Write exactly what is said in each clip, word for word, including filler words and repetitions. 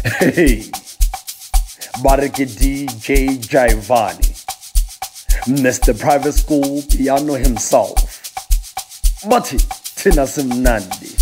Hey, Bariki D J Jaivani, Mister Private School Piano himself. Mati Tina Simnandi.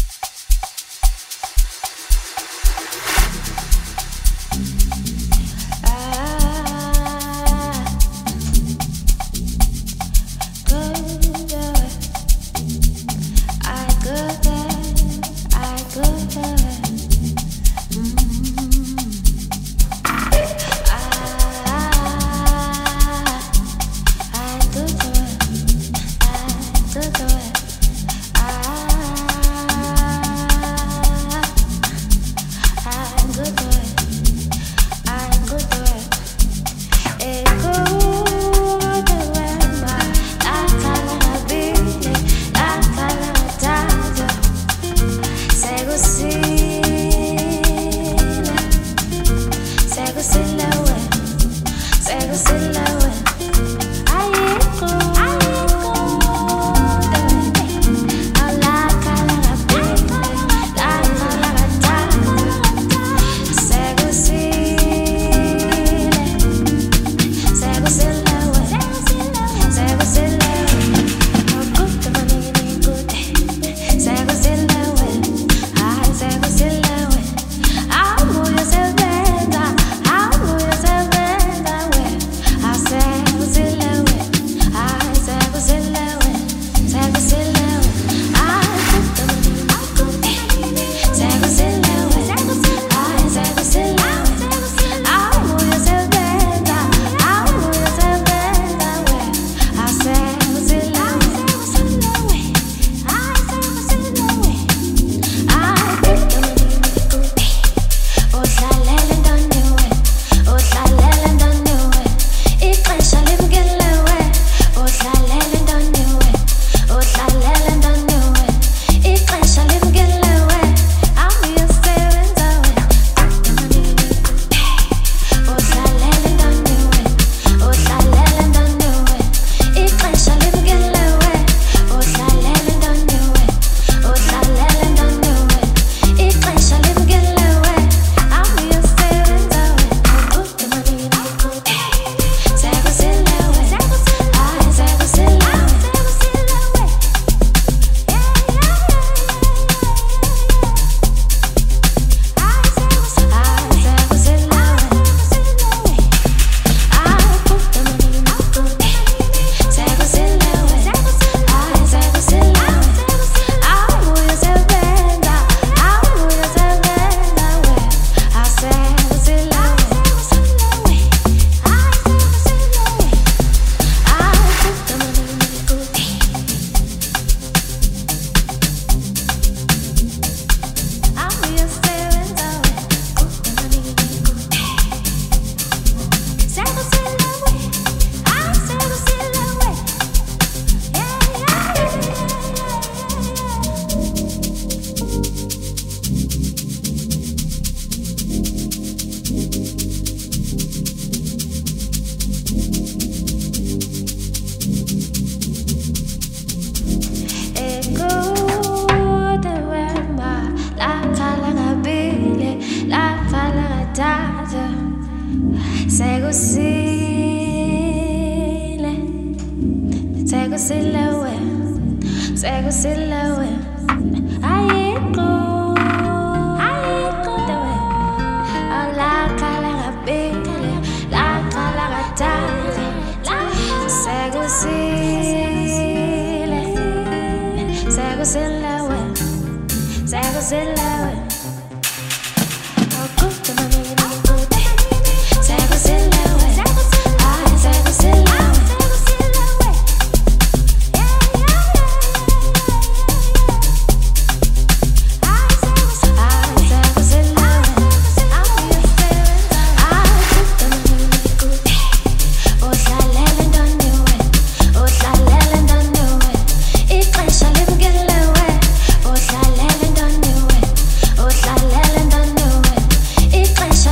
Pressure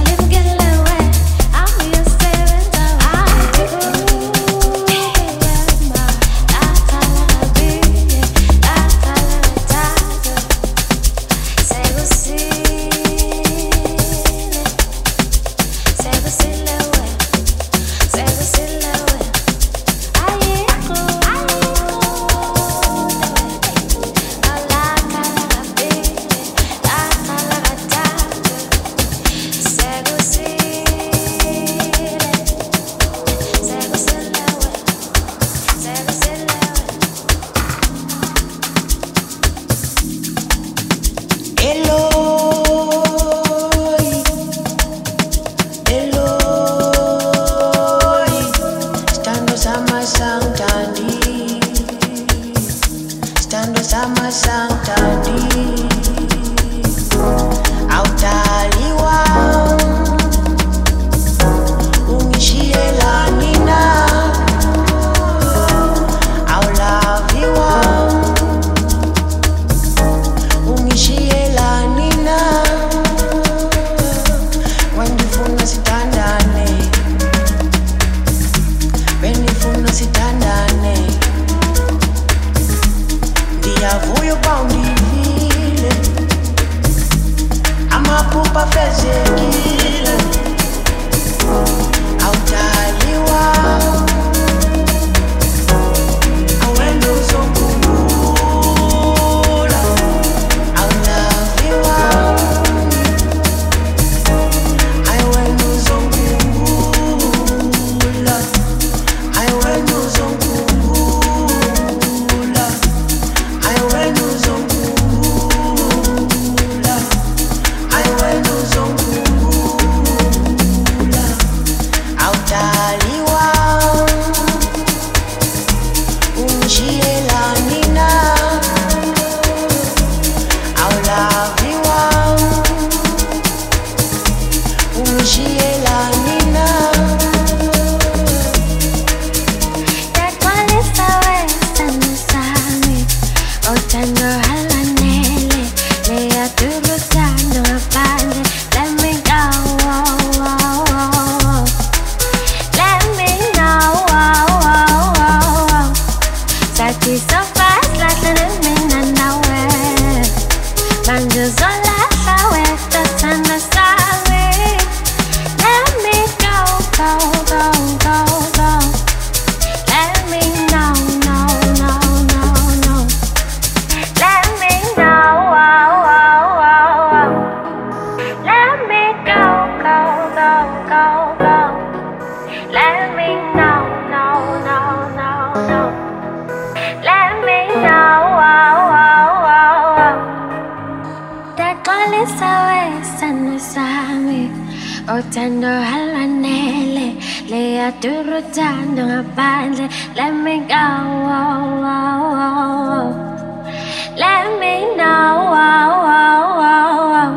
kupafezekile autaliwa awendo zokubula aulaviwa aiwendo zokubula aiwendo zokubula aiwendo zokubula aiwendo zokubula autaliwa unjielanina aulaviwa unjielanina Otando halanele, lea turutando apande. Let me go, oh, oh, oh. Let me know, oh, oh, oh. Sati so fast, like the mina nowhere. Banjo zola sawe, tatana sawe. Let me go, go, go, go, go. Let me know, no, no, no, no. Let me know, oh, oh, oh, oh. Let me go, go, go, go, go. Let me know, no, no, no, no. Let me know, oh, oh, oh, oh. Te colisa sana sami, otando halanele, lea turutando apande. Let me go, oh, oh, oh, oh. Let me know, oh, oh, oh, oh.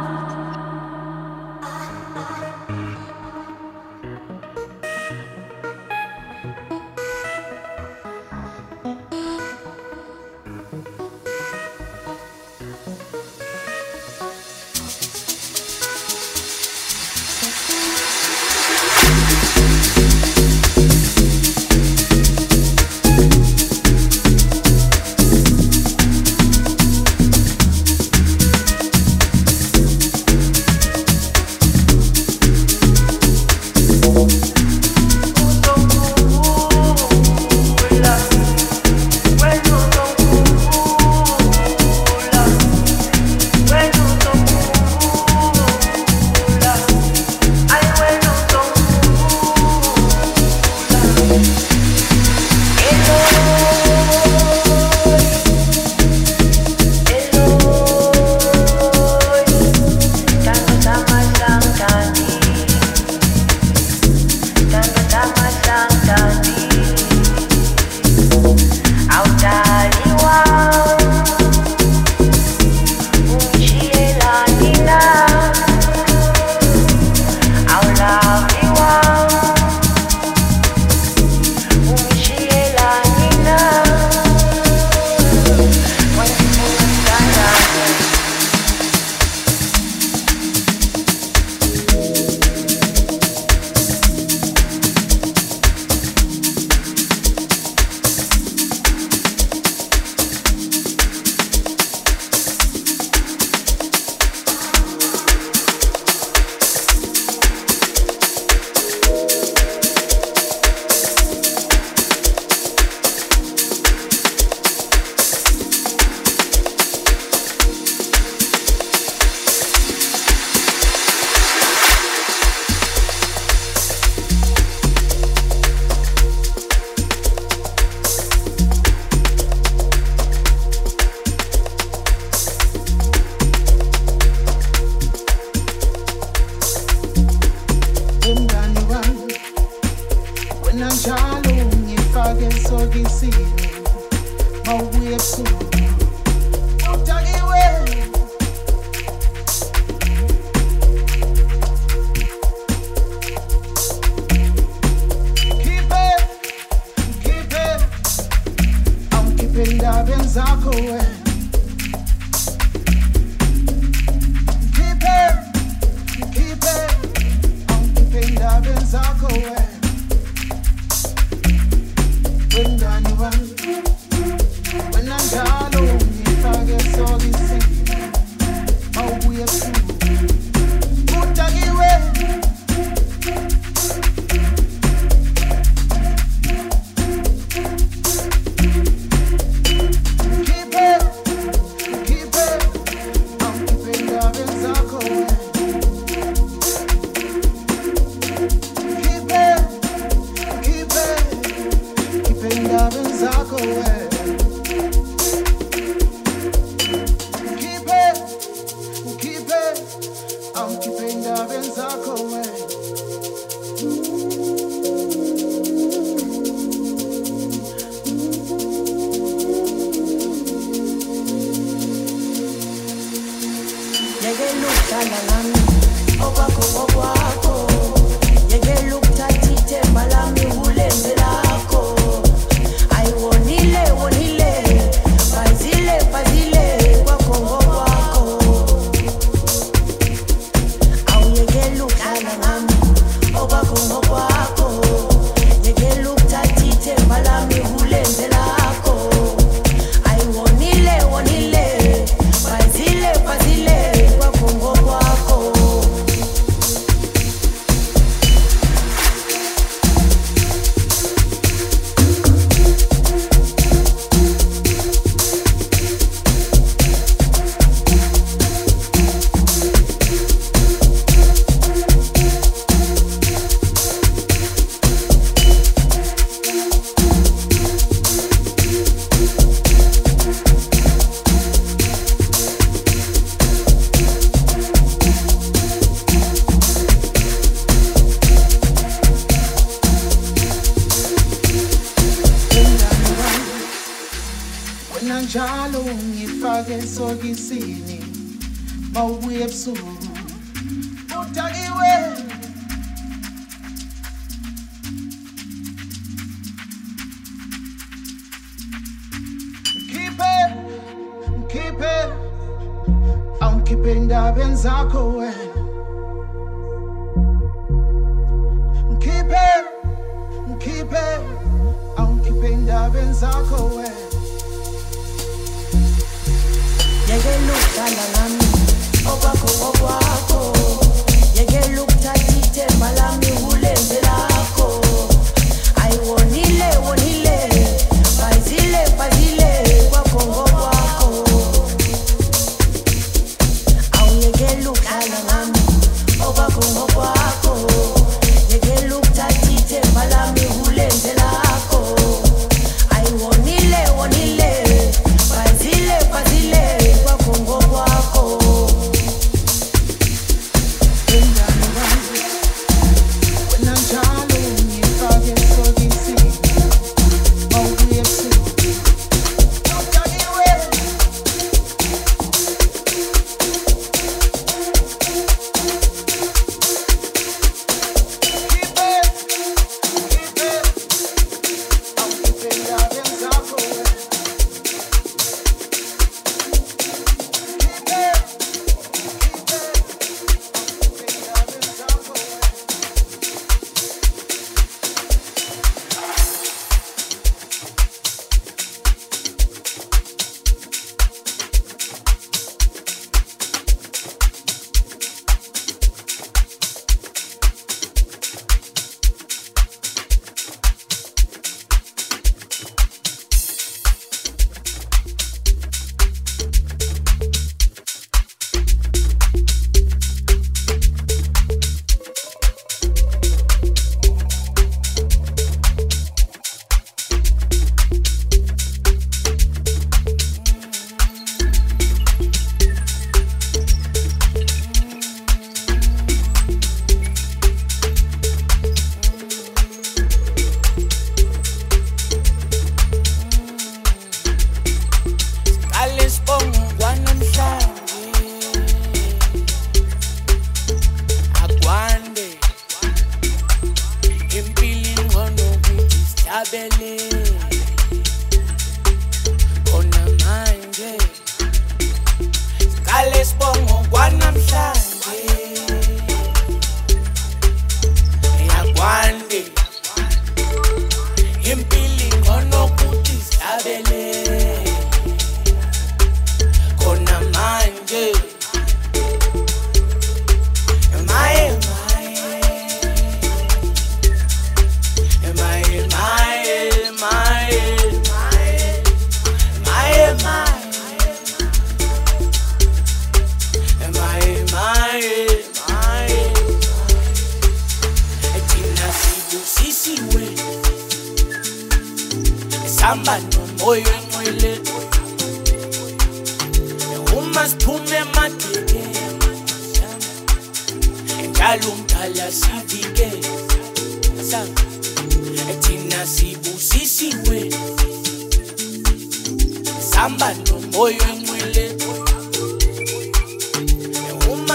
Samba no moyo mwile, uma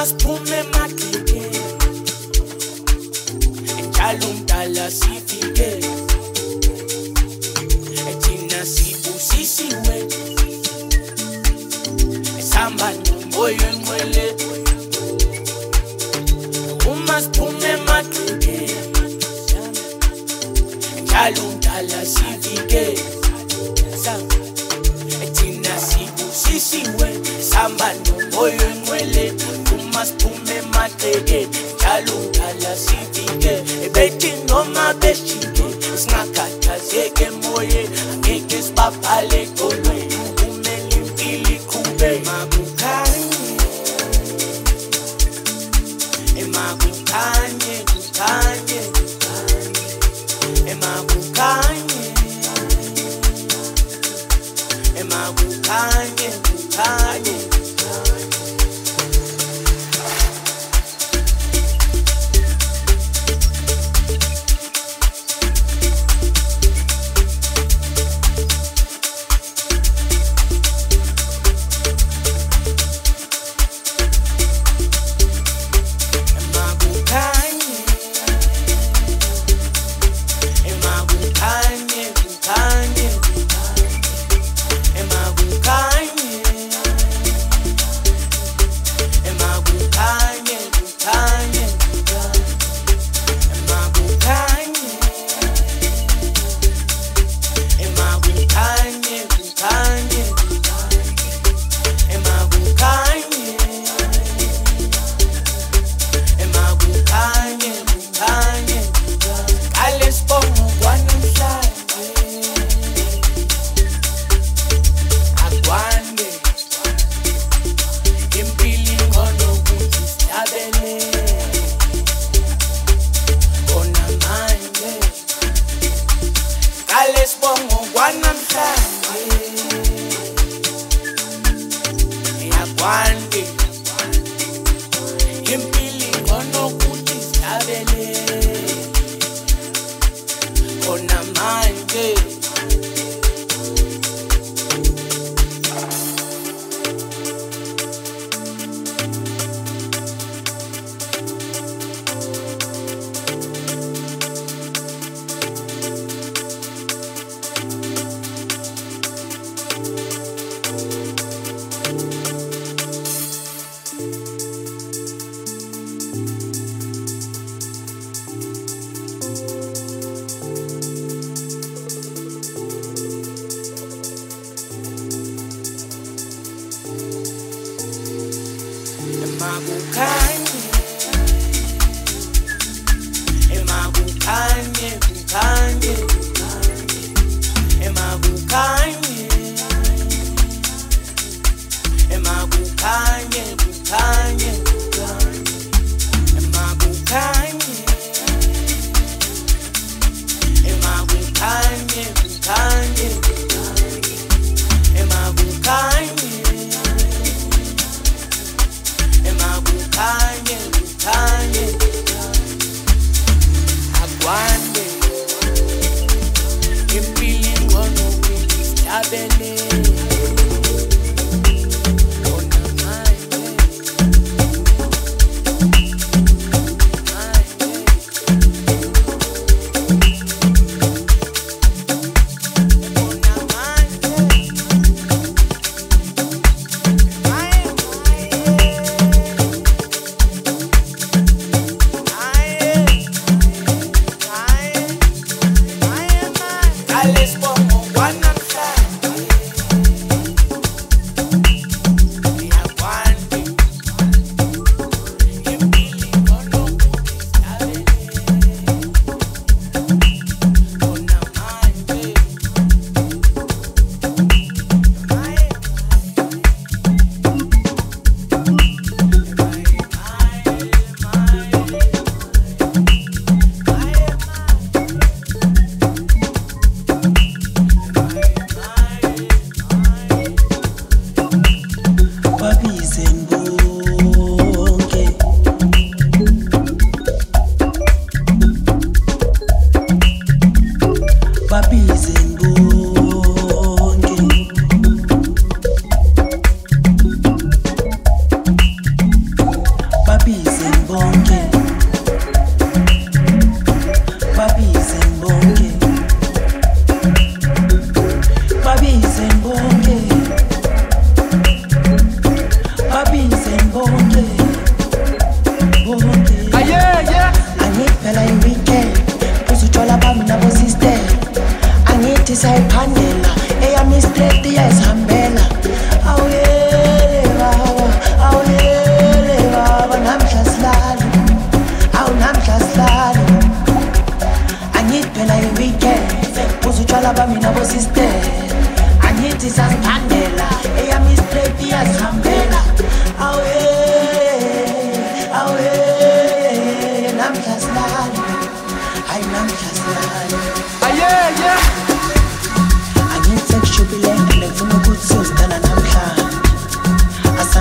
siphume emagcekeni njalo umdala sifike thina sibusisiwe esihamba nomoya enqwele uma siphume emagcekeni njalo umdala sifike thina sibusisiwe esihamba nomoya enqwele uma siphume emagcekeni njalo umdala sifike bethi noma beshike singakhathazeki emoyeni angeke sibabhale eqolweni kumele impilo iqhube makukhanye emakukhanye kukhanye emakukhanye emakukhanye kukhanye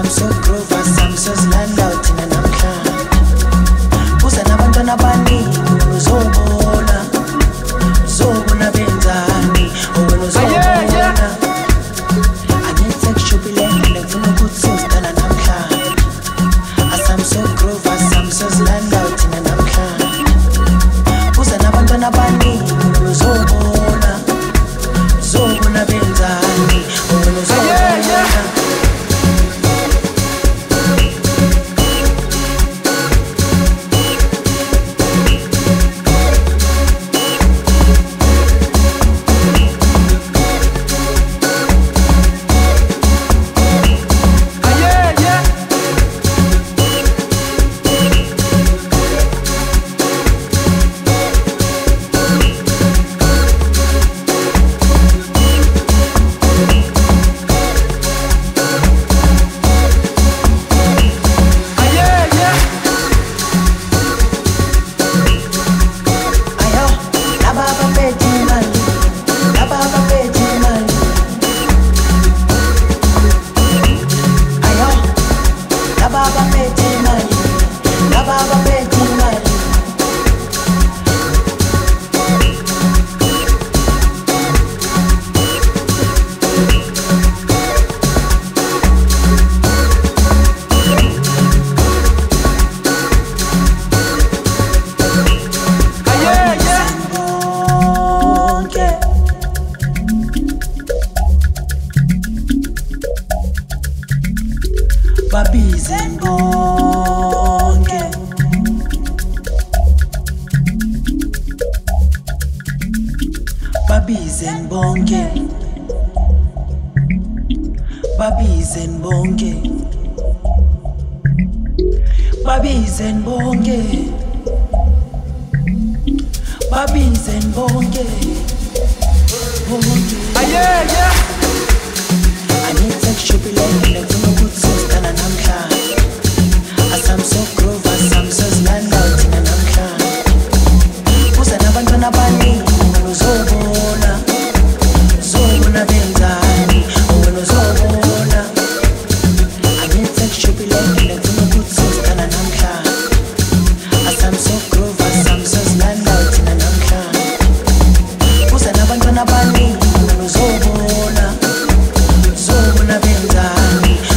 Uzobona benzani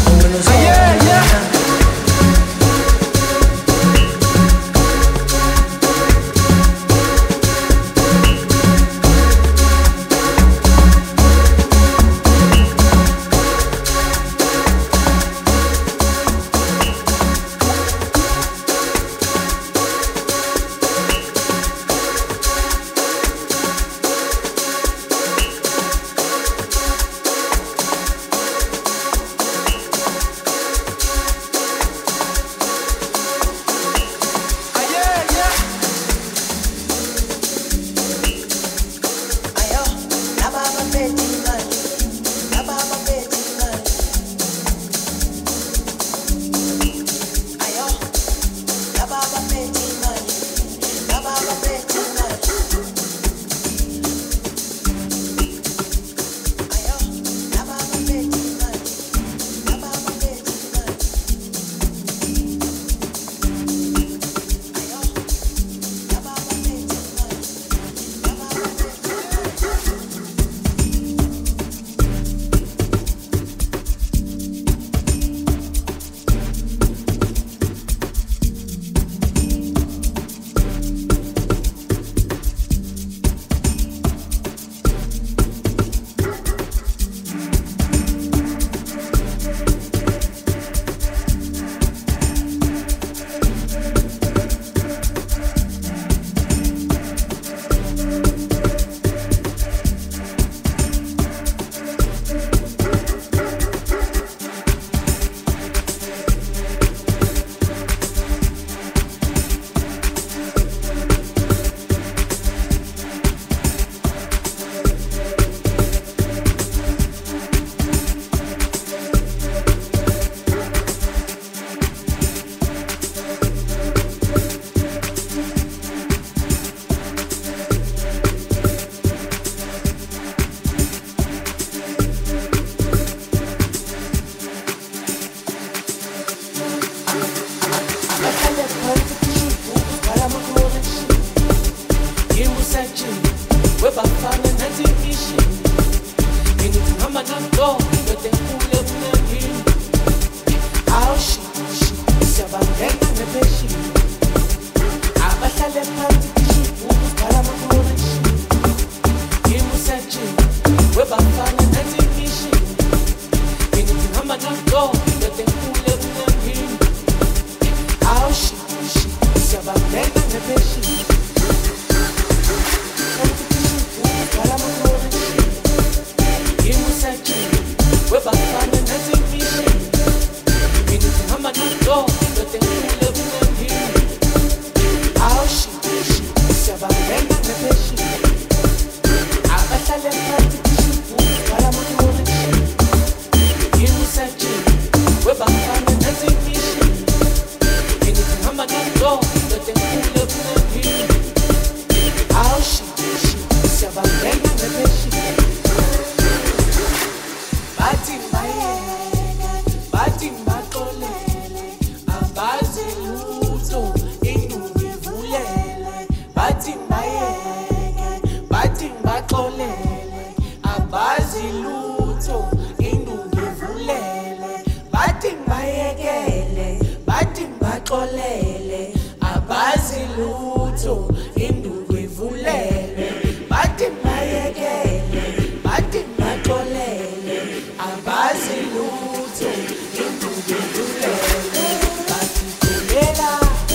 baxolele abazi lutho induku ivulele bathi mayekele bathi baxolele abazi lutho induku ivulele bathi kulela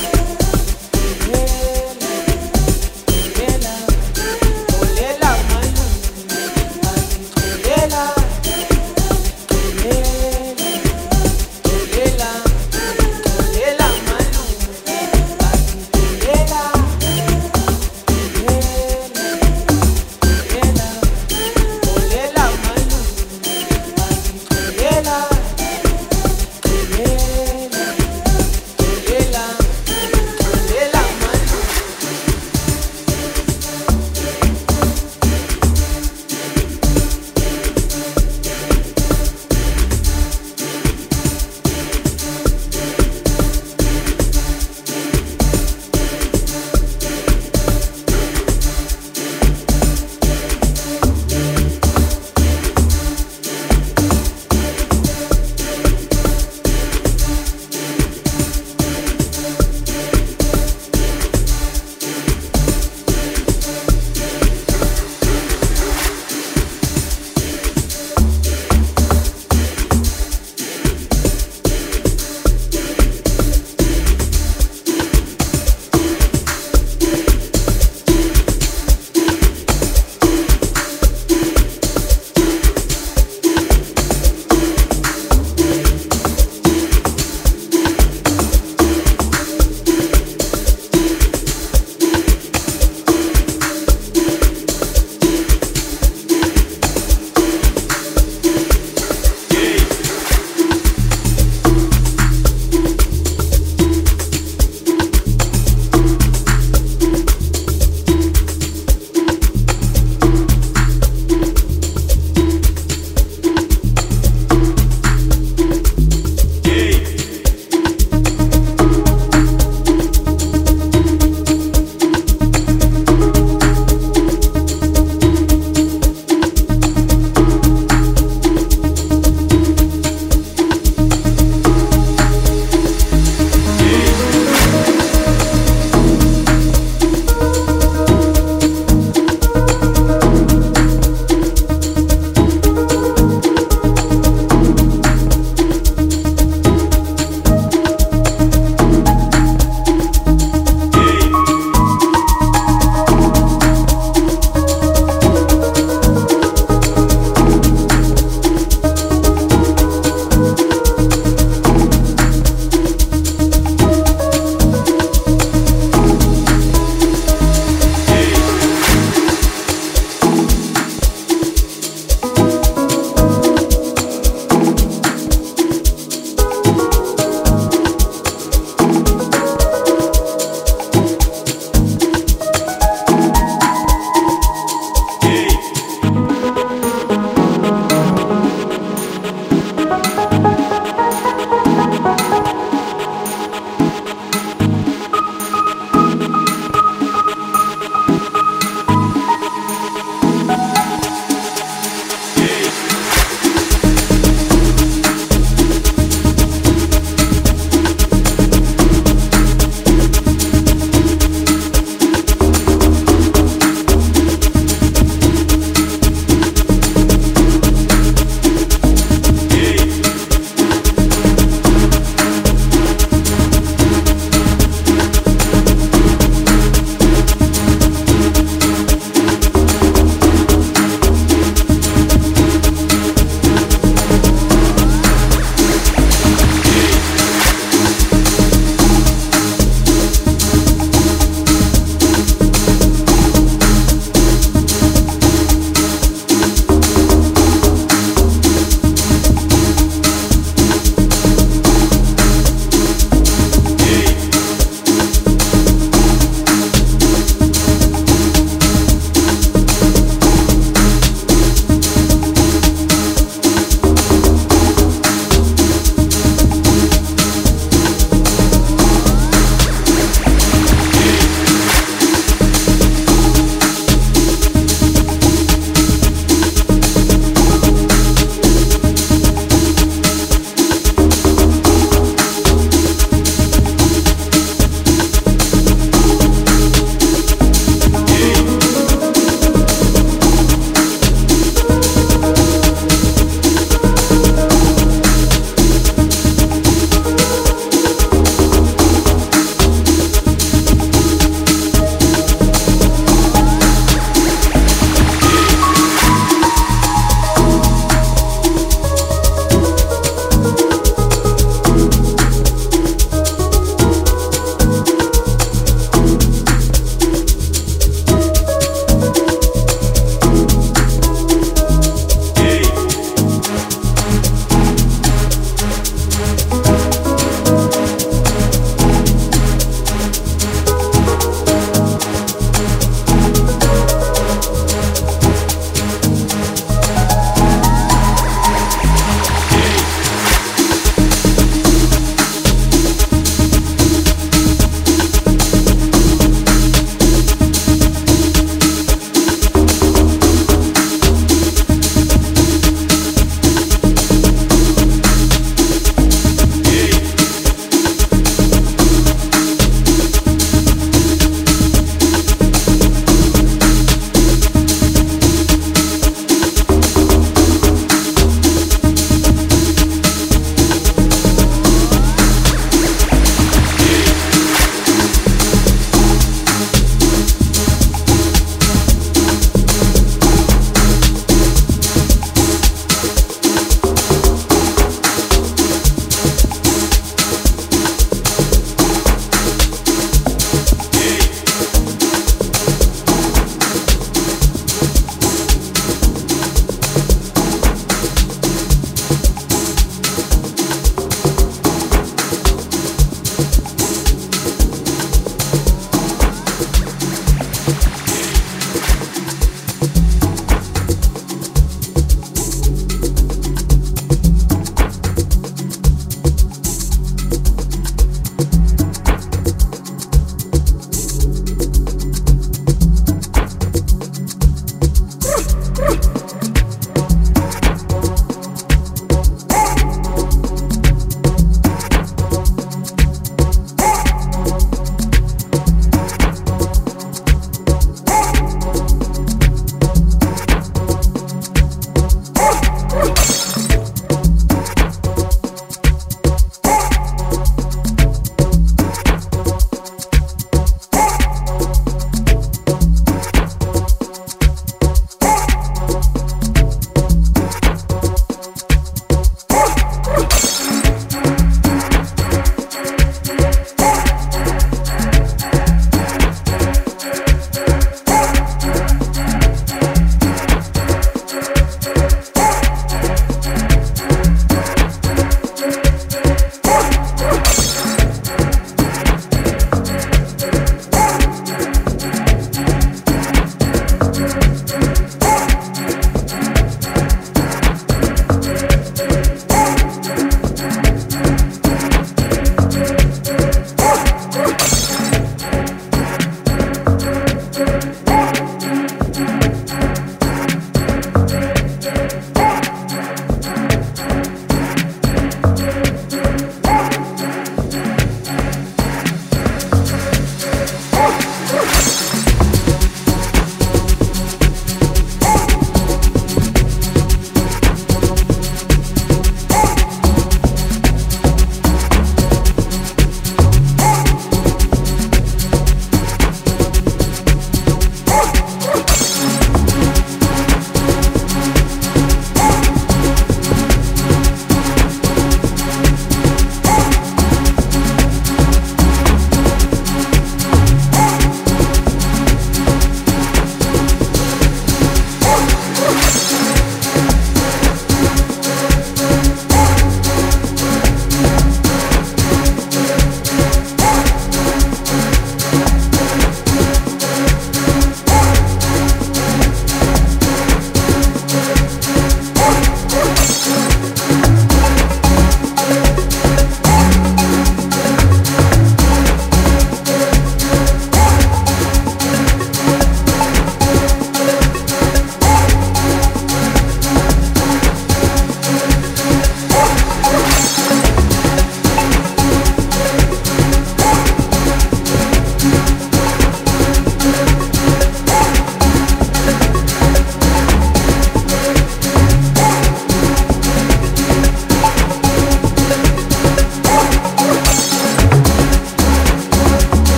kulela kulela malume bathi kulela kulela kulela kulela malume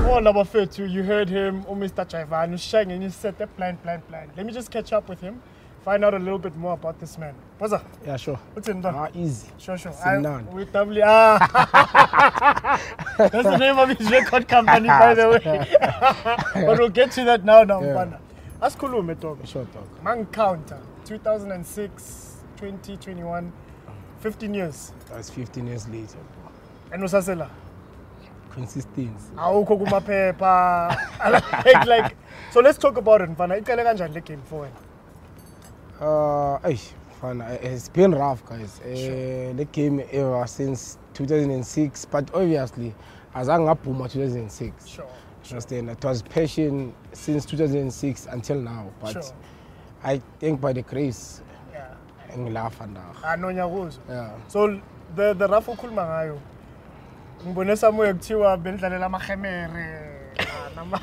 Oh, Labafetu, you heard him, oh, Mister Jaivani, shaking, and you said that blind, blind, blind. Let me just catch up with him, find out a little bit more about this man. What's up? Yeah, sure. What's in done? Ah, easy. Sure, sure. Simnandi. We doubly ah. That's the name of his record company, by the way. But we'll get to that now, now, Yeah. Mpana. Ask Kulume talk. Sure talk. Man counter, two thousand six, twenty twenty-one, fifteen years. That's fifteen years later. And Usasela. Consistency. Awukho kumaphepha. like, like, so let's talk about it, Mpana. Iqale kanjani le game for wena? Uh, eish, fun. Uh, It's been rough, guys. Uh, the game ever since two thousand six, but obviously, as I ngapuma two thousand six. Sure. Understand? It was passion since two thousand six until now, but Sure. I think by the grace, Yeah. ngilapha ndawo. Anonya kuzo. Yeah. So the the Rafa ukhuluma ngayo. Ngibone somewhere kuthiwa benidlalela amahemere, nama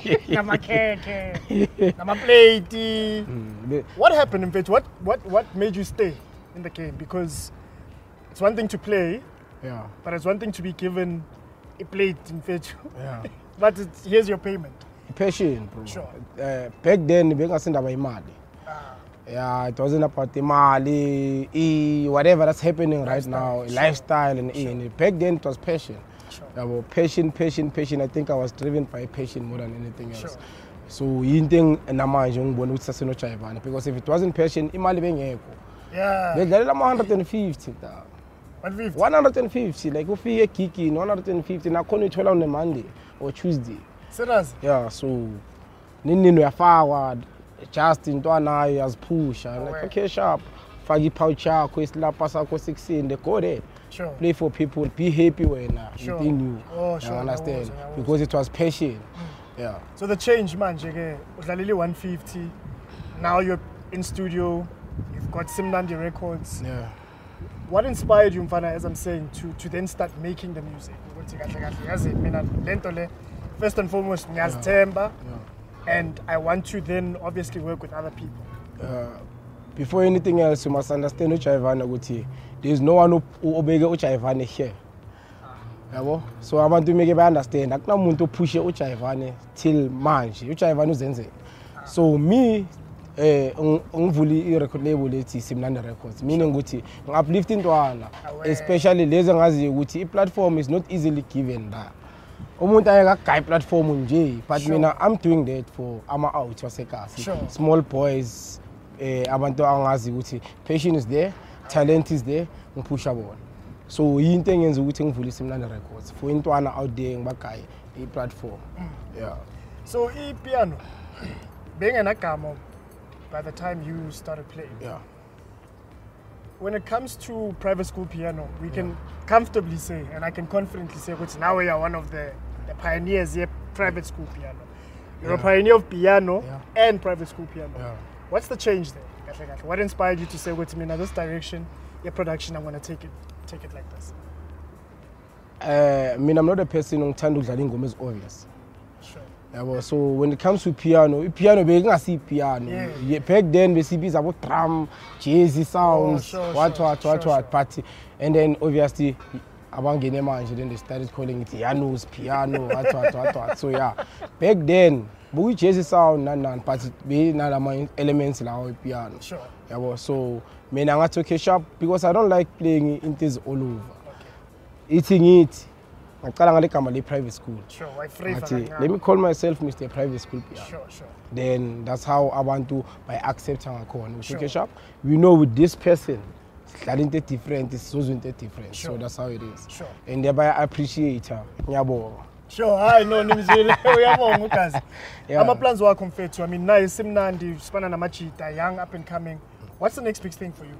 namakhekhe, namaplate. Mm, the- What happened in fact? What what what made you stay in the game? Because it's one thing to play, Yeah. but it's one thing to be given a plate in fact. Yeah. But it's, here's your payment. Passion, bro. Sure. Uh, back then, bengasindaba imali. Ah, Yeah, it wasn't about the mali, e, whatever that's happening right Lifestyle, now, sure. lifestyle and e. Back then, it was passion. sure. Yeah, well, passion, passion, passion. I think I was driven by passion more than anything else. Sure. So, yinting namanje ngibona ukuthi sasenoJaivani, because if it wasn't passion, imali bengekho. Yeah. Bedlalela ama one hundred fifty da. one fifty. one hundred fifty, like ufike kicking one hundred fifty nakhona uyithola on a Monday or Tuesday. Serious? Yeah, so nini uyafakwa just into anayo yaziphusha like Alright. okay sharp faka ipouch yakho isilapha sakho sikusinde go there Sure. play for people be happy wena Sure. within you. Oh, You sure, understand ngiyakuzwa, ngiyakuzwa. because it was passion. Yeah. So the change manje ke udlalile one fifty. Now you're in studio. You've got Simnandi Records. Yeah. What inspired you, Mfana, as I'm saying, to to then start making the music? Ukuthi kahle kahle yazi mina lento le first and foremost ngiyazithemba and I want to then obviously work with other people. Uh, before anything else, you must understand uJaivani ukuthi there is no one who obeke uJaivani here. Yabo? So abantu make ba understand akunamuntu opushe uJaivani till manje. uJaivani uzenzele. So me eh ngivuli i-record label ethi Simnandi Records. Meaning ukuthi ngi-uplift intwana, especially lezi ngazi ukuthi i-platform is not easily given la. Umuntu ayeka i-platform nje, but Sure. mina I'm doing that for ama out waseKasi. Sure. Small boys, eh abantu angazi ukuthi passion is there, talent is there, ngipusha bona. So yinto engenza ukuthi ngivule Simnandi Records for intwana out there ngibagayi i-platform. Yeah. So i-piano bengenagama by the time you started playing. Yeah. When it comes to private school piano, we can comfortably say, and I can confidently say, which now we are one of the, the pioneers here, private school piano. You're a Yeah. pioneer of piano Yeah. and private school piano. Yeah. What's the change there? Kahle kahle? What inspired you to say, wait, me now this direction, your production, I'm going to take it, take it like this? Uh, I mean, I'm not a person ongithanda ukudlala ingoma is obvious. Sure. Yabo, so when it comes to piano, piano bekungasi piano. Yeah. Yeah, back then besibiza abo drum, jazzy sounds, Oh, sure, what sure, what sure, what sure. what party, and then obviously abangene manje then they started calling it pianos, piano, what what what what. So yeah, back then buyi jazzy sound nan nan, but be nalama elements la piano. Sure. Yabo, so mina ngathi okay sharp because I don't like playing into all over. Eating it. Ngicala ngale gama le private school. Sure. Why free for Ngathi, that let now? me call myself Mister Private School Piano. Sure, sure. Then that's how abantu by accepting ngakhona. Sure. Okay sharp. We know with this person sidlala into different, isizwe into different. Sure. So that's how it is. Sure. And thereby I appreciate her. Ngiyabonga. Sure, hayi no nimzile uyabonga ugazi. Yeah. Ama plans wakho mfethu, I mean naye Simnandi sibana namajita young up and coming. What's the next big thing for you?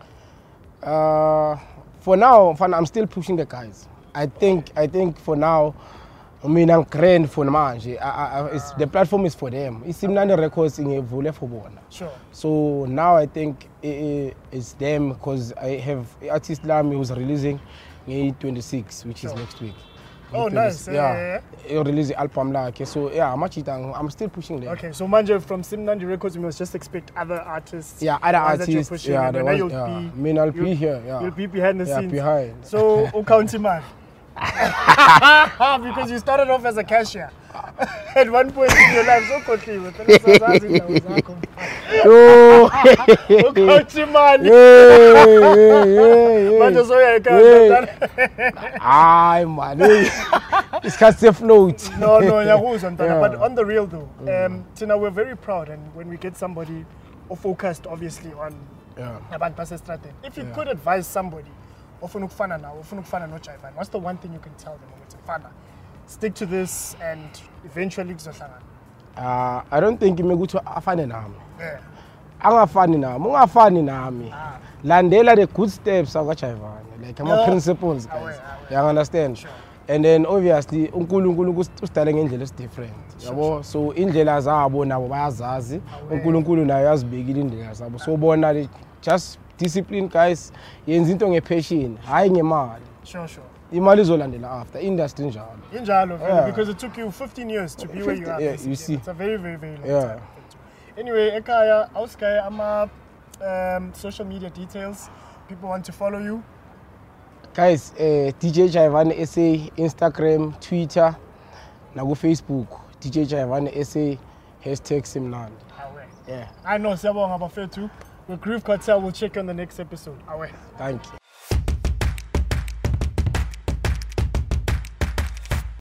Uh, for now, fun, I'm still pushing the guys. I think I think for now, I mean I'm grand for manje. I, I, I- it's, the platform is for them. It's Simnandi Records ingevule for bona. Sure. So now I think i- i- it's them because I have artist Lami who's releasing May twenty-six, which is Sure. next week. Oh, May nice. twenty-six, Yeah, Yeah, he'll release the album like so. Yeah, I'm actually I'm still pushing them. Okay, so manje from Simnandi Records, we must just expect other artists. Yeah, other ones that you're artists. pushing, Yeah, and the then ones, you'll yeah. be, I mean, I'll be you'll- here. Yeah, You'll be behind the yeah, scenes. behind. So, ucounty man. Because you started off as a cashier. At one point in your life, so quickly. Oh, Ay, man. It's got safe note. No, no, yeah. But on the real though, um, Tina, we're very proud, and when we get somebody focused, obviously, on Yeah. Abantu baseStrateni. If you Yeah. could advise somebody, ofuna ukufana nawe, ofuna ukufana noJaivan, what's the one thing you can tell them? Ukuthi fana, stick to this, and eventually kuzohlangana. Uh, I don't think imekuthi afane nami. Yeah. Angafani nami, ungafani nami. Landela the good steps akaJaivan, like ama Yeah. principles, Awe, guys. awe. You understand? Sure. And then obviously uNkulunkulu usidale ngendlela is different. Yabo, so indlela zabo nabo bayazazi. uNkulunkulu naye yazibekile indlela zabo. So bona just discipline, guys. Yenza into ngepassion, hayi ngemali. Sure, sure. Imali izolandela after industry njalo. Injalo, vele, Yeah. because it took you fifteen years to be where you are. Yeah, basically. you see. It's a very, very, very long Yeah. time. Anyway, Ekaya, Auskaya, ama um, social media details. People want to follow you. Guys, uh, D J Jaivan S A, Instagram, Twitter, naku Facebook, D J Jaivan S A, hashtag Simnandi. Awe. Yeah, I know, siyabonga bafethu. The Groove Cartel will check you on the next episode. Awe. thank you.